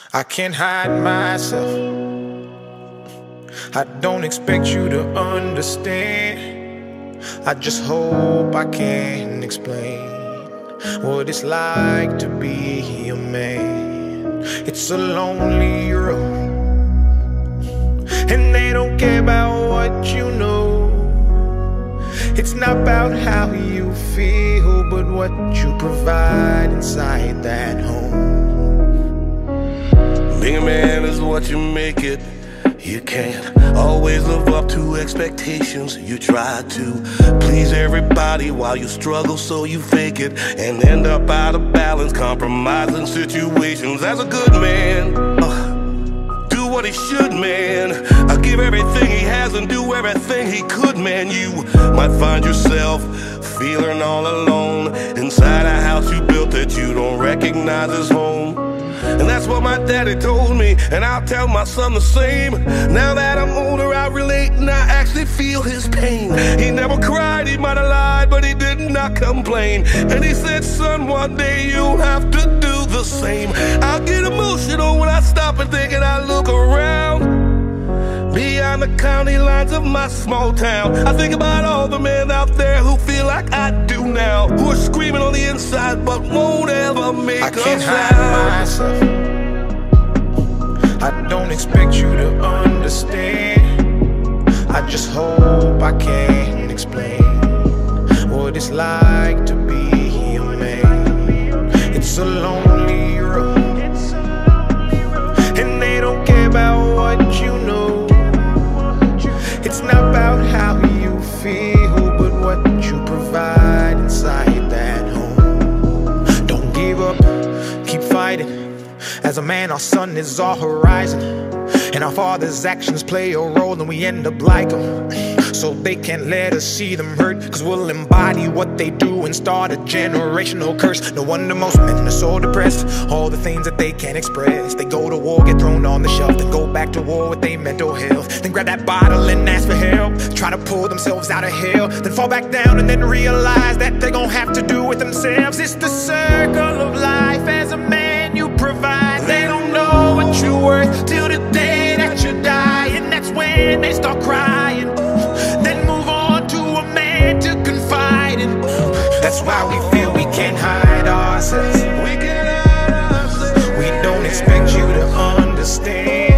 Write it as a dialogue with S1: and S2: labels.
S1: I can't hide myself. I don't expect you to understand. I just hope I can explain what it's like to be a man. It's a lonely road, and they don't care about what you know. It's not about how you feel, but what you provide inside that home.
S2: Being a man is what you make it. You can't always live up to expectations. You try to please everybody while you struggle, so you fake it and end up out of balance, compromising situations. As a good man, do what he should, man. Give everything he has and do everything he could, man. You might find yourself feeling all alone inside a house you built that you don't recognize as home. And that's what my daddy told me, and I'll tell my son the same. Now that I'm older, I relate and I actually feel his pain. He never cried, he might have lied, but he did not complain. And he said, son, one day you'll have to do the same. I'll get emotional when I stop and think and I look around beyond the county lines of my small town. I think about all the men out there who feel like I do now, who are screaming on the inside but won't ever make a sound.
S1: I can't hide myself. I don't expect you to understand. I just hope I can explain what it's like to be a man. It's a lonely road, and they don't care about what you know. It's not about how you feel, but what you provide inside that home. Don't give up, keep fighting. As a man, our sun is our horizon, and our father's actions play a role, and we end up like them. So they can't let us see them hurt, cause we'll embody what they do and start a generational curse. No wonder most men are so depressed, all the things that they can't express. They go to war, get thrown on the shelf, then go back to war with their mental health, then grab that bottle and ask for help, try to pull themselves out of hell, then fall back down and then realize that they're gonna have to do it themselves. It's the circle of life. As a man you provide, they don't know what you're worth till the day that you die, and that's when they start crying. Then move on to a man to confide in. That's why we feel we can't hide ourselves. We don't expect you to understand.